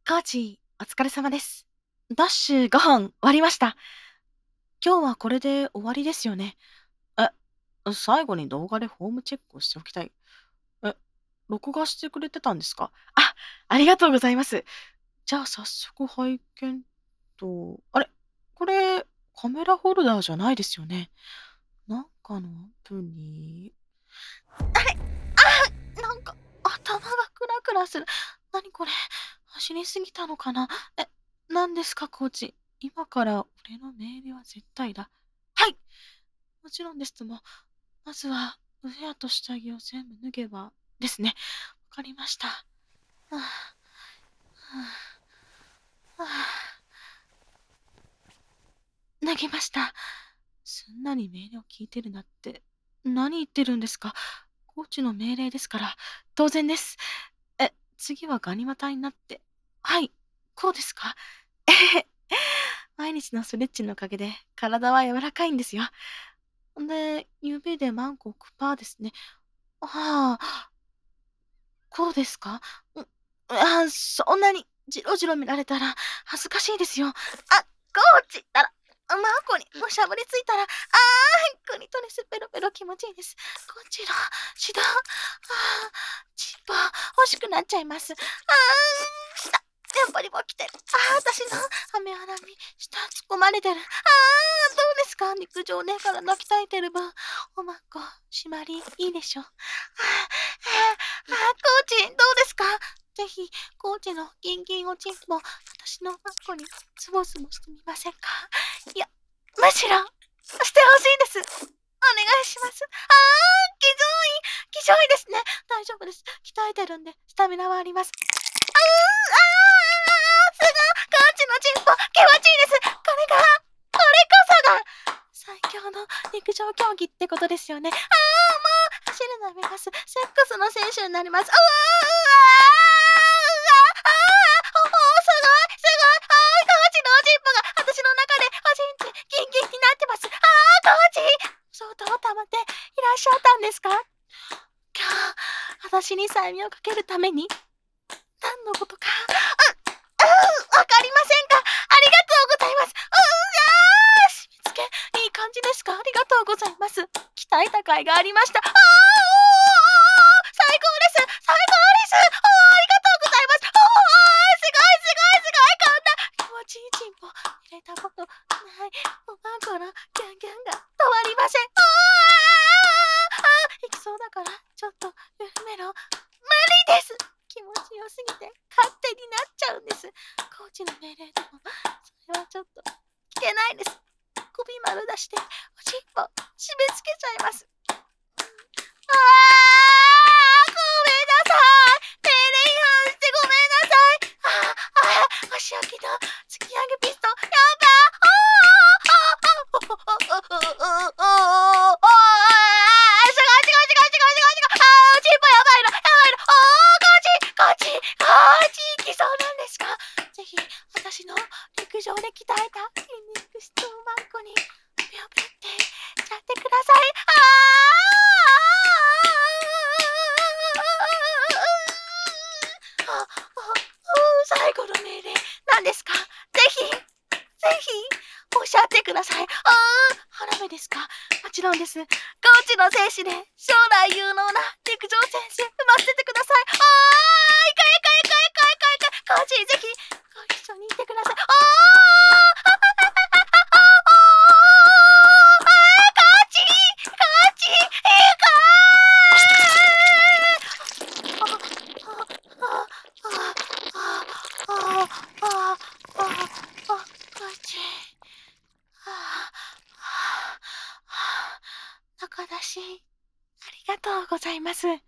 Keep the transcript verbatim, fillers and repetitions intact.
コーチ、お疲れ様です。ダッシュごほん終わりました。今日はこれで終わりですよね。え、最後に動画でフォームチェックをしておきたい。え、録画してくれてたんですか？あ、ありがとうございます。じゃあ早速拝見と、あれ、これカメラホルダーじゃないですよね。なんかのアプリ。あれ、あ、なんか頭がクラクラする。何これ、走りすぎたのかな。え、何ですかコーチ。今から俺の命令は絶対だ。はい、もちろんですとも。まずはウェアと下着を全部脱げばですね。わかりました。はあ、はあ、はあ、脱ぎました。すんなり命令を聞いてるなって。何言ってるんですか。コーチの命令ですから、当然です。え、次はガニ股になって。はい、こうですか。ええ、毎日のストレッチのおかげで体は柔らかいんですよ。んで、指でマンコをクパーですね。はあ、こうですか？ん、ああ、そんなにじろじろ見られたら恥ずかしいですよ。あ、コーチったら、マンコにむしゃぶりついたら、ああ、クリトリスペロペロ気持ちいいです。こちら、指導、ああ、チンポ欲しくなっちゃいます。ああ、した、やっぱりもう来てる。ああ、私の雨穴に舌突っ込まれてる。ああ、どうですか陸上ねから泣きたいてる分。おまんこ、締まりいいでしょ。ああ、ああ、ああ、コーチ、どうですか？ぜひ、コーチのギンギンおちんぽ、私のマンコにズボズボしてみませんか？いや、むしろ、してほしいです。お願いします。ああ、きぞい、きしょいですね。大丈夫です。鍛えてるんで、スタミナはあります。あう、ああ、すごい、コーチのチンポ、気持ちいいです。これが、これこそが、最強の陸上競技ってことですよね。ああ、もう、走るのやめます。セックスの選手になります。うわあ、うわあ、うわあ、ああ、おお、すごい、すごい、ああ、コーチのおちんぽが私の中でおちんちギンギンになってます。ああ、コーチ、相当溜まっていらっしゃったんですか？今日、私に催眠をかけるために、何のことか、う、うわかりませんが、ありがとうございます。うあ、締め付け、いい感じですか？ありがとうございます。鍛えた甲斐がありました。ああ、おお、最高です。最高です。おお、ありがとうございます。おお、すごいすごいすごい、こんな気持ちいいチンポ入れたことない。おまんこのギャンギャンが止まりません。おお、ああ、行きそうだから、ちょっと緩めろ。無理です。気持ちよすぎて勝手になっちゃうんです。コーチの命令でも、それはちょっと聞けないです。首丸出して、おしっぽ締め付けちゃいます。ああ、ごめんなさい。命令違反してごめんなさい。ああ、お仕置きの突き上げピストン、やばー。ああ、ああ、ああ、ああ、ああ、ああ、ああ、すごいすごいすごいすごいすごいすごい。ああ、チンポやばいの、やばいの。ああ、コーチ、コーチ、コーチ、いきそうなんですか？ぜひ、私の陸上で鍛えた筋肉質をマンコに、ぴょぴょってやってください。ああ、ああ、最後の命令、何ですか？ぜひ、ぜひ、おっしゃってください。ああ、花芽ですか？もちろんです。コーチの精子で将来有能な陸上選手産ませてください。ああ、いかいかいかいかいかいかい。コーチ、ぜひ、ご一緒にいてください。ああ、ああ、ああ、ああ、コーチ、コーチ、いいかー。ああ、ああ、ああ、ああ、ああ、ああ、ああ、コーチ。はあ、はあ、はあ、仲出し、ありがとうございます。